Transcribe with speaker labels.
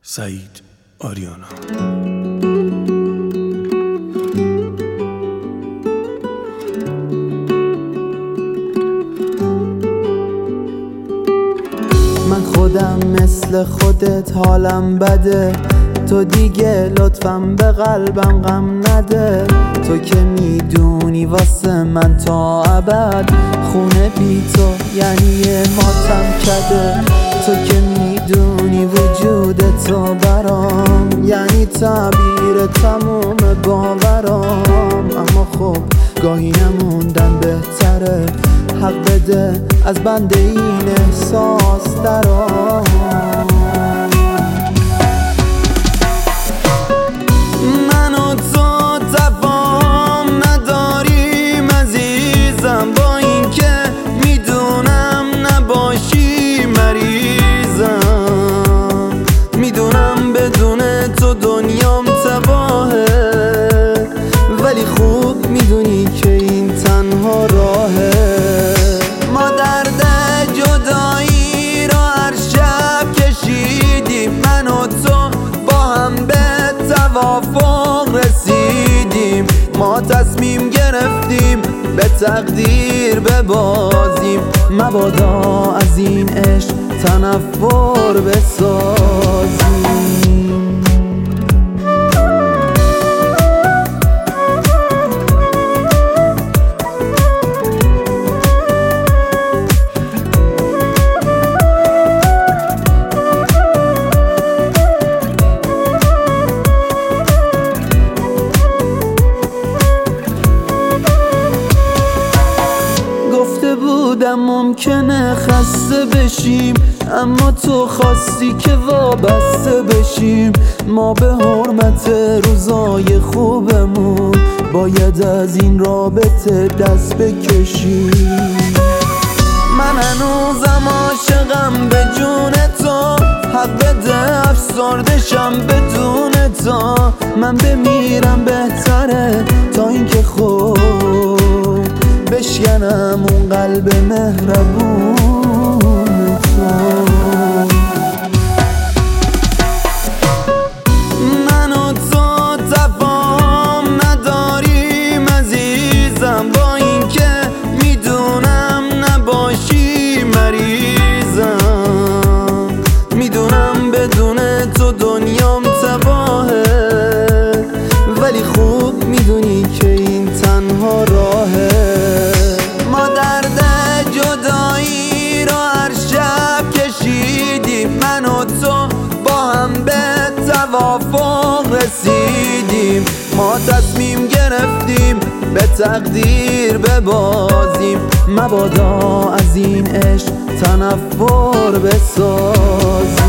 Speaker 1: سعید آریانا.
Speaker 2: من خودم مثل خودت حالم بده، تو دیگه لطفم به قلبم غم نده. تو که میدونی واسه من تا ابد خونه بی تو یعنی ماتم کده. تو که میدونی وجود تو برام یعنی تعبیر تموم باورام. اما خب گاهی نموندن بهتره، حق بده از بنده این احساس درام. من و تو تفاهم نداریم عزیزم، با این که میدونم نباشی مریضم. میدونم بدون تو دنیام تباهه، ولی خوب میدونی که این تنها راهه. ما درد جدایی رو هر شب کشیدیم، من و تو با هم به توافق رسیدیم. ما تصمیم گرفتیم به تقدیر ببازیم، مبادا از این عشق تنفر بسازیم. گفته بودم ممکنه خسته بشیم، اما تو خواستی که وابسته بشیم. ما به حرمت روزای خوبمون باید از این رابطه دست بکشیم. من هنوزم عاشقم به جون تو، حق بده افسردشم بدون تو. من بمیرم بهتره تا اینکه خود بشکنم اون قلب مهربون تو. من و تو تفاهم نداریم عزیزم، با این که میدونم نباشی مریضم. میدونم بدون تو دنیام تباهه، ولی خوب میدونی که این تنها راهه. ما درد جدایی رو هر شب کشیدیم، من و تو با هم به توافق رسیدیم. ما تصمیم گرفتیم به تقدیر ببازیم، مبادا از این عشق تنفر بسازیم.